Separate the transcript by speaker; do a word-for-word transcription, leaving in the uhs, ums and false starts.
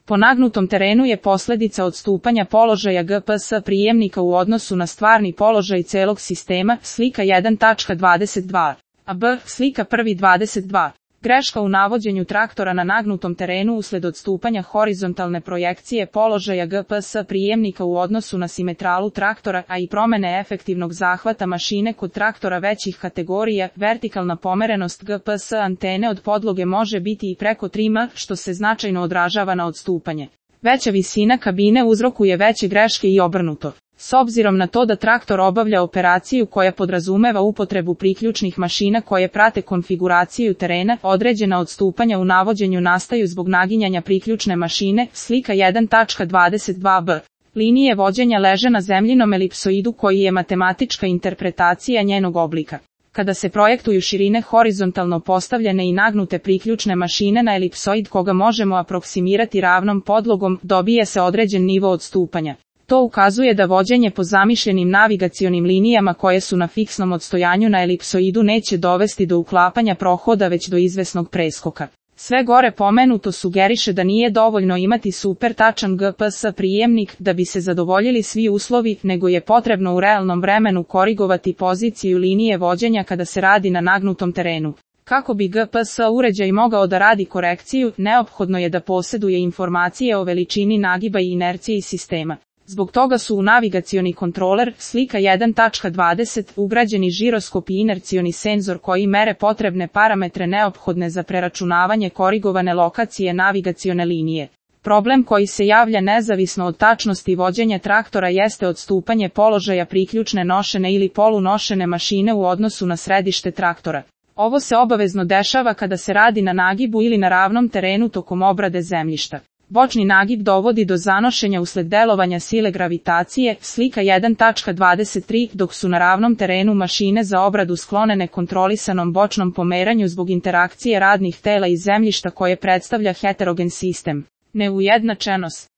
Speaker 1: Po nagnutom terenu je posljedica odstupanja položaja G P S prijemnika u odnosu na stvarni položaj celog sistema, slika jedan tačka dvadeset dva, a B, slika prvi dvadeset dva. Greška u navođenju traktora na nagnutom terenu usled odstupanja horizontalne projekcije položaja G P S prijemnika u odnosu na simetralu traktora, a i promene efektivnog zahvata mašine kod traktora većih kategorija. Vertikalna pomerenost G P S antene od podloge može biti i preko tri metara, što se značajno odražava na odstupanje. Veća visina kabine uzrokuje veće greške i obrnuto. S obzirom na to da traktor obavlja operaciju koja podrazumeva upotrebu priključnih mašina koje prate konfiguraciju terena, određena odstupanja u navođenju nastaju zbog naginjanja priključne mašine, slika jedan tačka dvadeset dva b. Linije vođenja leže na zemljinom elipsoidu koji je matematička interpretacija njenog oblika. Kada se projektuju širine horizontalno postavljene i nagnute priključne mašine na elipsoid koga možemo aproksimirati ravnom podlogom, dobije se određen nivo odstupanja. To ukazuje da vođenje po zamišljenim navigacionim linijama koje su na fiksnom odstojanju na elipsoidu neće dovesti do uklapanja prohoda već do izvesnog preskoka. Sve gore pomenuto sugeriše da nije dovoljno imati super tačan G P S prijemnik da bi se zadovoljili svi uslovi, nego je potrebno u realnom vremenu korigovati poziciju linije vođenja kada se radi na nagnutom terenu. Kako bi G P S uređaj mogao da radi korekciju, neophodno je da posjeduje informacije o veličini nagiba i inerciji sistema. Zbog toga su u navigacioni kontroler, slika jedan tačka dvadeset, ugrađeni žiroskop i inercioni senzor koji mere potrebne parametre neophodne za preračunavanje korigovane lokacije navigacione linije. Problem koji se javlja nezavisno od tačnosti vođenja traktora jeste odstupanje položaja priključne nošene ili polunošene mašine u odnosu na središte traktora. Ovo se obavezno dešava kada se radi na nagibu ili na ravnom terenu tokom obrade zemljišta. Bočni nagib dovodi do zanošenja usled delovanja sile gravitacije, slika jedan tačka dvadeset tri, dok su na ravnom terenu mašine za obradu sklonene kontrolisanom bočnom pomeranju zbog interakcije radnih tela i zemljišta koje predstavlja heterogen sistem. Neujednačenost.